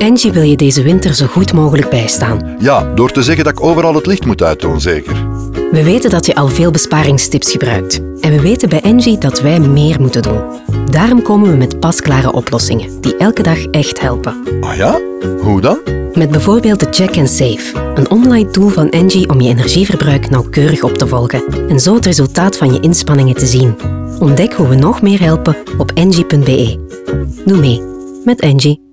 Engie wil je deze winter zo goed mogelijk bijstaan. Ja, door te zeggen dat ik overal het licht moet uitdoen, zeker. We weten dat je al veel besparingstips gebruikt. En we weten bij Engie dat wij meer moeten doen. Daarom komen we met pasklare oplossingen die elke dag echt helpen. Ah ja? Hoe dan? Met bijvoorbeeld de Check and Save, een online tool van Engie om je energieverbruik nauwkeurig op te volgen en zo het resultaat van je inspanningen te zien. Ontdek hoe we nog meer helpen op engie.be. Doe mee met Engie.